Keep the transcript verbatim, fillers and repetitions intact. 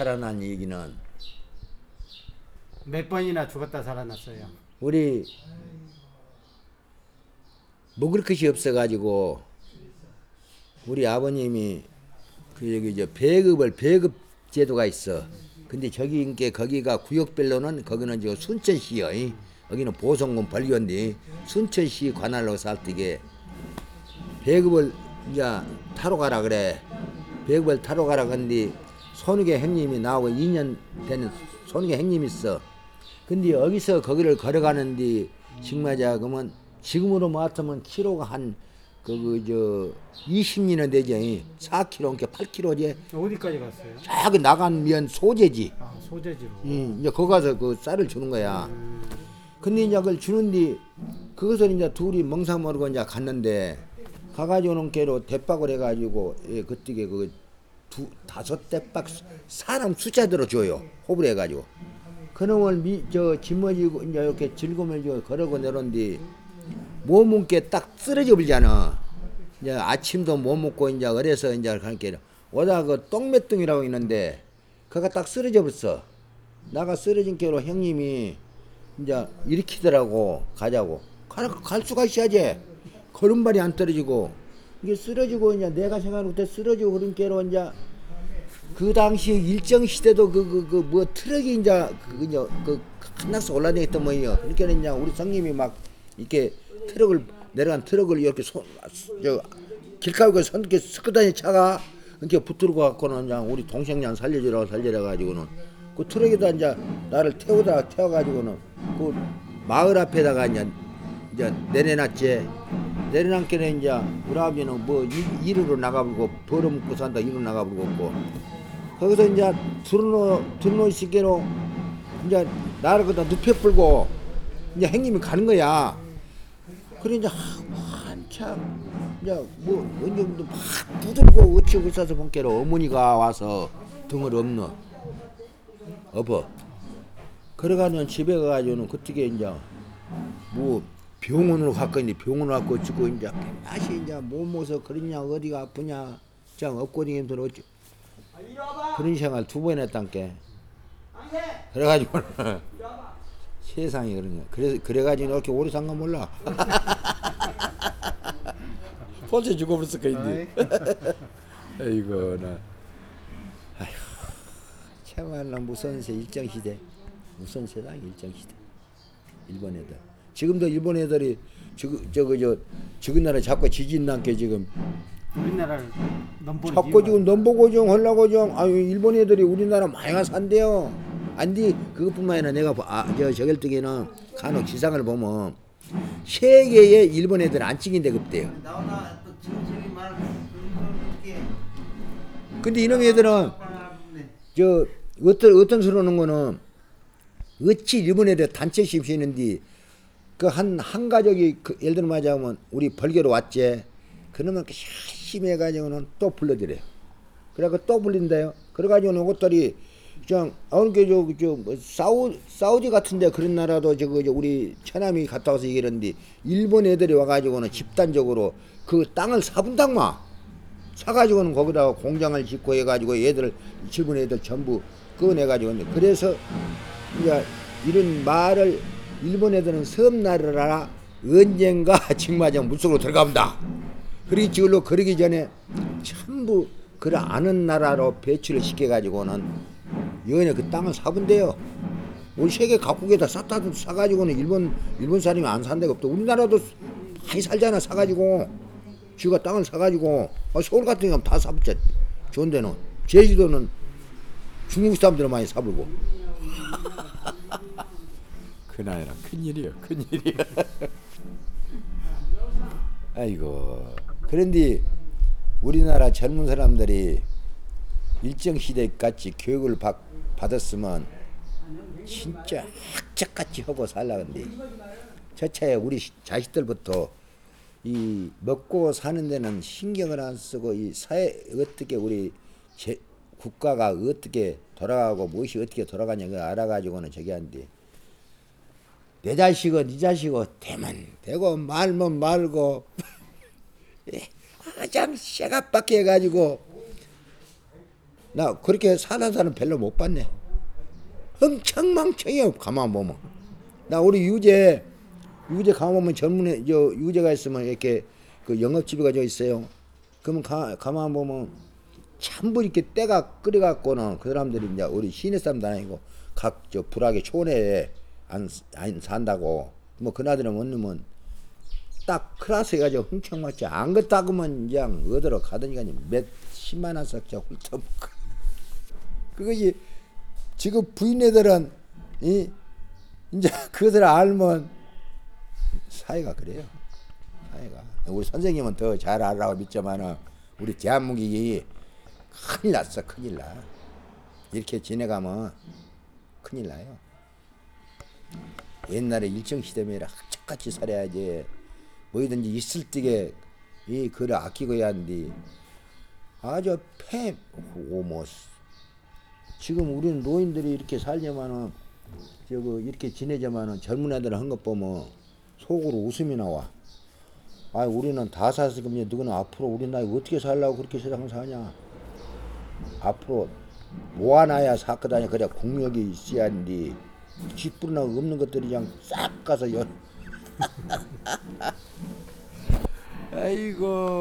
살아난 얘기는 몇 번이나 죽었다 살아났어요. 우리 먹을 것이 없어가지고 우리 아버님이 그 여기 저 배급을 배급 제도가 있어. 근데 저기 인게 거기가 구역별로는 거기는 저 순천시요. 이. 여기는 보성군 벌교인데 순천시 관할로 살뜨게 배급을 이제 타러 가라 그래. 배급을 타러 가라 근데 손욱의 형님이 나오고 이 년 되는 손욱의 형님이 있어. 근데 여기서 거기를 걸어가는데 정말자 그러면 지금으로 맞으면 키로가 한 그 그 저 이십 리는 되죠. 사 킬로그램 팔 킬로그램지. 어디까지 갔어요? 저기 나간 면 소재지. 아, 소재지로. 음, 이제 거기 가서 그 쌀을 주는 거야. 음, 근데 이제 그걸 주는데 그것을 이제 둘이 멍상 모르고 이제 갔는데 가가지고는 걔로 대박을 해가지고 예, 그때 그 두 다섯 대박 사람 숫자대로 줘요. 호불 해가지고. 그놈을 미, 저 짊어지고 이제 이렇게 즐거움을 걸어고 내려온뒤 못 먹게 딱 쓰러져 버리잖아. 이제 아침도 못 먹고 이제 그래서 이제 그렇게 오다 그 똥매뚱이라고 있는데 그가 딱 쓰러져 버렸어. 나가 쓰러진 게로 형님이 이제 일으키더라고. 가자고. 갈, 갈 수가 있어야지. 걸음발이 안 떨어지고 이게 쓰러지고 이제 내가 생각할 때 쓰러지고 그런 게로 이제 그 당시 일정 시대도 그 그 그 뭐 트럭이 이제 그 이제 그 하나씩 올라다녔던 뭐예요. 그러니까 이제 우리 성님이 막 이렇게 트럭을 내려간 트럭을 이렇게 손 저 길가에 손 이렇게 섞어다니 차가 이렇게 붙들고 갖고는 그냥 우리 동생냥 살려주라고 살려라 가지고는 그 트럭에다 이제 나를 태우다 태워 가지고는 그 마을 앞에다가 이제 이제 내려놨지. 내려놨기는 이제 우리 아버지는 뭐 일, 일으로 나가버리고 벌어먹고 산다 일로 나가버리고 없고 거기서 이제 두루노 두루노 시계로 이제 나를 그다 눕혀 불고 이제 형님이 가는 거야. 그래 이제 한참 이제 뭐 언제 막 부들고 어찌고 있어서 본께로 어머니가 와서 등을 엎노 엎어. 그래가지고 집에 가가지고는 그때게 이제 뭐 병원으로 갔거니 병원으로 갔고 찍고 이제 맛이 이제 못 먹어서 그러냐 어디가 아프냐 장 엎고딩들 어찌 그런 생활 두 번 했단께. 그래가지고 세상이 그런 거야. 그래 그래가지고 이렇게 오래 산 거 몰라. 벌써 죽어버렸을 거인데. 아이고 나. 아휴 참말로 무선세 일정시대. 무선세상 일정시대. 일본 애들. 지금도 일본 애들이 저거 저거 저 저기 나라 자꾸 지진 난게 지금. 우리나라를 넘보는 자꾸 지금 넘보고 좀 하려고 좀 아유 일본 애들이 우리나라 많이 가서 산대요. 안디 그것뿐만 아니라 내가 아, 저 저길 때에는 간혹 지상을 보면 세계에 일본 애들 안 찍힌데 급대요. 근데 이놈 애들은 저 어떤 어떤 소리 하는 거는 어찌 일본 애들 단체 시위하는데 그 한 한 가족이 그 예를 들어 말하자면 우리 벌교로 왔지. 그러면 열심히 해가지고는 또 불러드려요. 그래갖고 또 불린다요. 그래가지고는 이것들이 그냥 어느 게저저 뭐 사우 사우디 같은데 그런 나라도 저거 저 우리 처남이 갔다 와서 얘기했는데 일본 애들이 와가지고는 집단적으로 그 땅을 사분당마 사가지고는 거기다가 공장을 짓고 해가지고 애들 일본 애들 전부 꺼내가지고 그래서 이제 이런 말을 일본 애들은 섬나라라 언젠가 직마장 물속으로 들어갑니다. 그러기 지금로 그러기 전에 전부 그래 아는 나라로 배치를 시켜가지고는 여기에 그 땅을 사본대요. 우리 세계 각국에다 싹다 사가지고는 일본 일본 사람이 안 산 데가 없다. 우리나라도 많이 살잖아 사가지고 쥐가 땅을 사가지고 서울 같은 경우는 다 사봤자 좋은 데는 제주도는 중국 사람들은 많이 사불고. 그나이라 큰일이요 큰일이요. 아이고 그런데 우리나라 젊은 사람들이 일정 시대 같이 교육을 받, 받았으면 진짜 학자같이 하고 살라는데 저 차에 우리 자식들부터 이 먹고 사는 데는 신경을 안 쓰고 이 사회 어떻게 우리 제, 국가가 어떻게 돌아가고 무엇이 어떻게 돌아가냐 그 알아가지고는 저기 한데 내 자식은 네 자식은 되면 되고 말면 말고 가장 쇠갑박해 해가지고 나 그렇게 사는 사람 별로 못 봤네. 흥청망청해요. 가만 보면. 나 우리 유재 유재 가만 보면 젊은 애, 저 유재가 있으면 이렇게 그 영업집이가 저 있어요. 그러면 가, 가만 보면 전부 이렇게 때가 끓여갖고는 그 사람들이 이제 우리 시내 사람도 아니고 각 저 불악의 촌에 안, 안 산다고 뭐 그나들은 원룸은 딱 클라스 해가지고 흥청맞지 안 그따구면 그냥 어디로 가더니까 몇 십만 원 썩자 훑어먹고 그것이 지금 부인네들은 이 이제 그것을 알면 사회가 그래요. 사회가 우리 선생님은 더 잘 알라고 믿지만은 우리 대한민국이 큰일 났어. 큰일 나. 이렇게 지내가면 큰일 나요. 옛날에 일정시대면 학착같이 살아야지 뭐든지 있을 때게 이 그를 아끼고 해야 하는데 아주 패 오모 지금 우리는 노인들이 이렇게 살려면은 저거 이렇게 지내자마는 젊은 애들 한 것 보면 속으로 웃음이 나와. 아 우리는 다 살았으니까 너희는 앞으로 우리 나이 어떻게 살라고 그렇게 세상 사냐. 앞으로 모아놔야 사거다니 그래 국력이 있어야 하는데 쥐뿌리나 없는 것들이 그냥 싹 가서 연. 아이고.